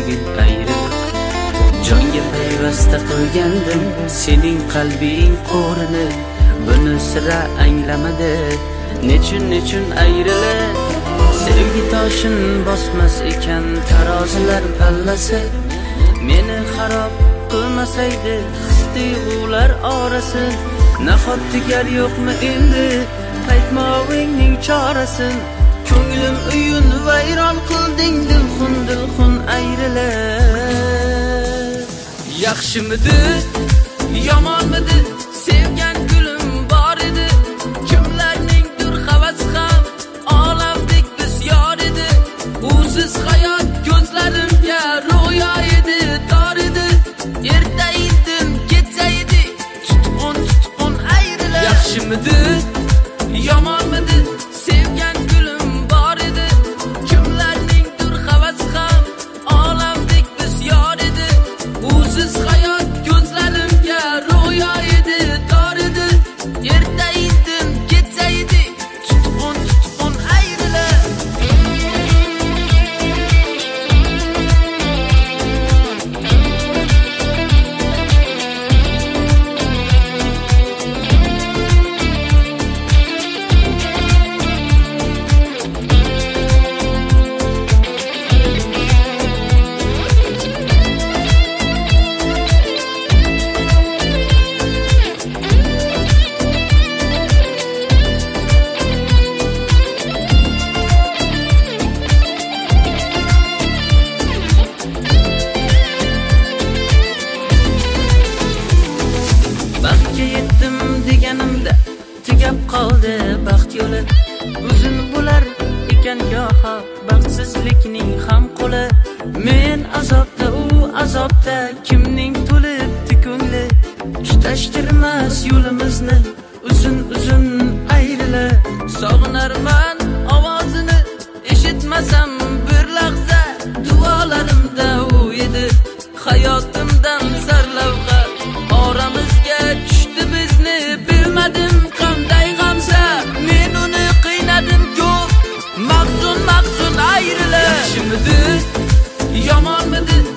tegil ayriliq. Jonga payvasta qilgandim sening qalbing qo'rini, buni sira anglamadi. Nechun ayrilib sevgi toshin bosmas ekan tarozilar pallasi. Meni xarob qilmasaydi his-tuyg'ular orasi. Nahot tugar yo'qmi endi qaytmovingning chorasin. Ko'nglim uyun vayron qilding dilxun ayrilib. Yaxshimidi yomonmidi sevgan gulim bor edi. Kimlarningdir havasi ham olamdek bisyor edi. Usiz hayot ko'zlarimga ro'yo edi, tor edi. Erta indim ketsa edi tutqun ayrilib. Yaxshimidi yomonmidi sevgan gulim bor edi. Kimlarningdir havasi ham olamdek bisyor edi. Usiz hayot ko'zlarimga ro'yo edi, tor edi. Erta indim ketsa edi tutqun ayrilib. Baxtga yetdim deganimda tugab qoldi baxt yo'li. Uzun bo'lar ekan goho baxtsizlikning ham qo'li. Men azobda, u azobda, kimning to'libdi ko'ngli. Tutashtirmas yo'limizni uzun ayrilib. Sog'inarman ovozini eshitmasam bir lahza. Duolarimda u edi hayotimdan sarlavha. Oramizga tushdi bizni bilmadim qanday g'amza. Men uni qiynadim ko'p mahzun ayrilib. Yaxshimidi yomonmidi